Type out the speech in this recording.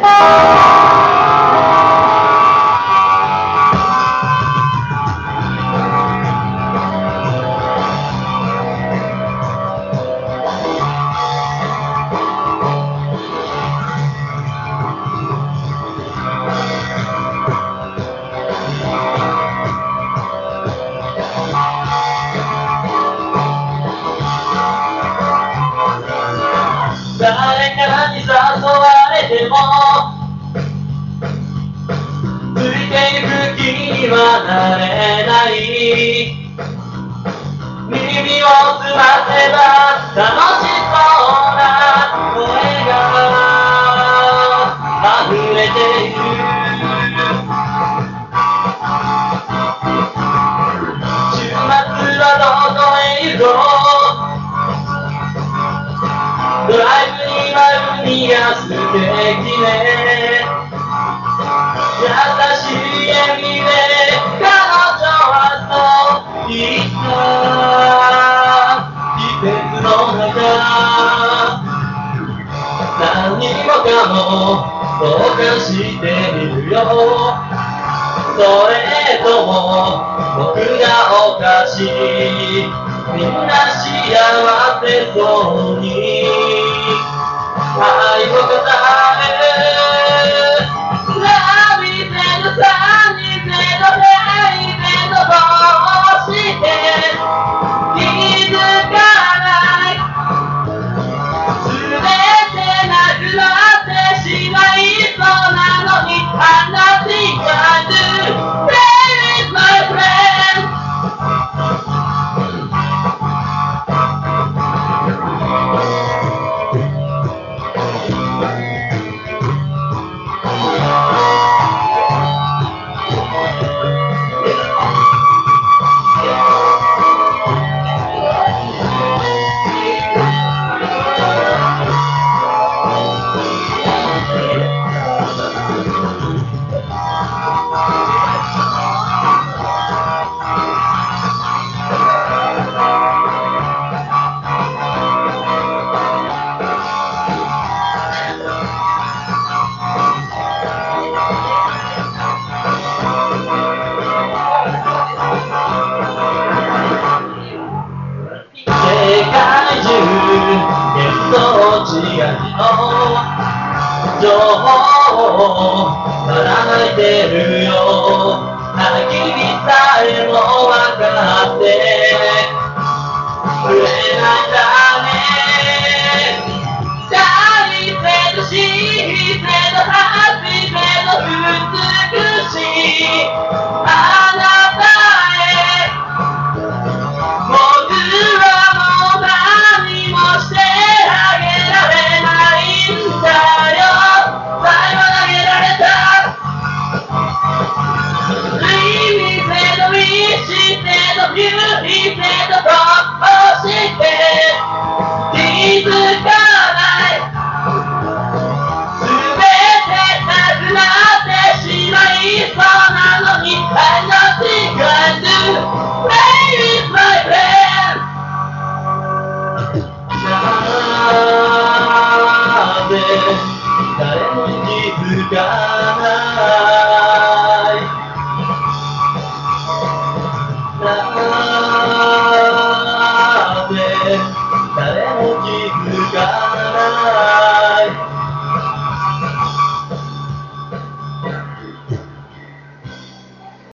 誰かに誘われてもついてゆく気にはなれない。耳を澄ませば楽しそうな声が溢れている。週末はどこへ行こう。ドライブには海が素敵ね。優しい笑みで彼女はそう言った。季節の中何もかも交換してみるよ。それとも僕がおかしい。みんな幸せそうに愛を語る。ラビゼのサニゼのヘイゼのどうして気づかない。全てなくなってしまいそうなのに I'm nothing I do Play with my friend。情報をばらまいてるよ。たき火さえも分かってくれないんだね。シャイセドシーセドハッピーセド美しいあなたへ僕はもう何もしてあげられないんだよ。He said the rock was it dead. He's a guy. 全てなくなってしまいそうなのに I'm nothing I do. Play with my friend. なぜ誰も気づか